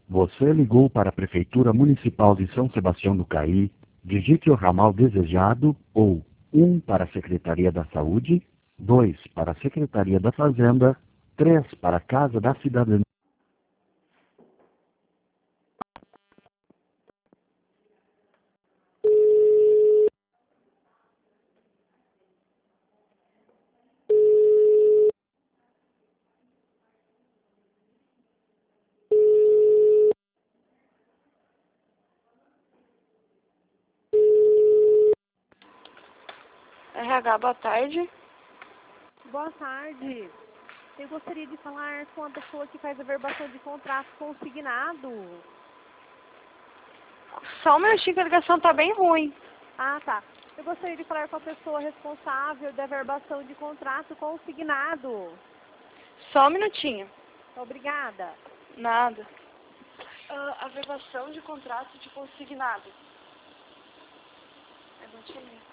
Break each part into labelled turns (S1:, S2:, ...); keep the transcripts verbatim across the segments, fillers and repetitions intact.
S1: Você ligou para a Prefeitura Municipal de São Sebastião do Caí, digite o ramal desejado ou um para a Secretaria da Saúde, dois para a Secretaria da Fazenda, três para a Casa da Cidadania.
S2: R H, boa tarde.
S3: Boa tarde. Eu gostaria de falar com a pessoa que faz a verbação de contrato consignado.
S2: Só um minutinho que a ligação tá bem ruim.
S3: Ah, tá. Eu gostaria de falar com a pessoa responsável da verbação de contrato consignado.
S2: Só um minutinho.
S3: Obrigada.
S2: Nada. Uh, a verbação de contrato de consignado. Eu não tinha nem.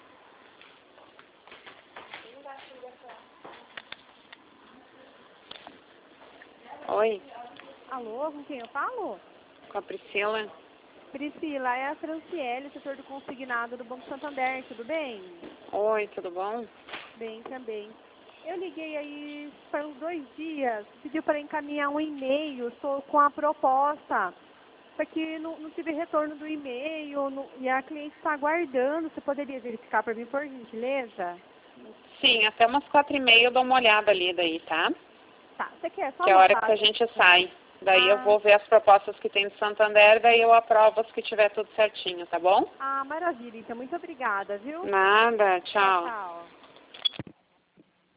S2: Oi,
S3: Alô, com quem eu falo?
S2: com a Priscila.
S3: Priscila, é a Franciele, setor do consignado do Banco Santander, tudo bem?
S2: Oi, tudo bom?
S3: Bem, também. Eu liguei aí faz uns dois dias, pediu para encaminhar um e-mail sou com a proposta, só que não, não tive retorno do e-mail não, e a cliente está aguardando. Você poderia verificar para mim, por gentileza?
S2: Sim, até umas quatro e meia eu dou uma olhada ali daí, tá?
S3: Tá, você quer só
S2: Que é a hora
S3: anotar?
S2: que a gente sai. Daí
S3: Ah.
S2: eu vou ver as propostas que tem de Santander, daí eu aprovo as que tiver tudo certinho, tá bom?
S3: Ah, maravilha. Então, muito obrigada, viu?
S2: Nada, tchau.
S3: Tchau.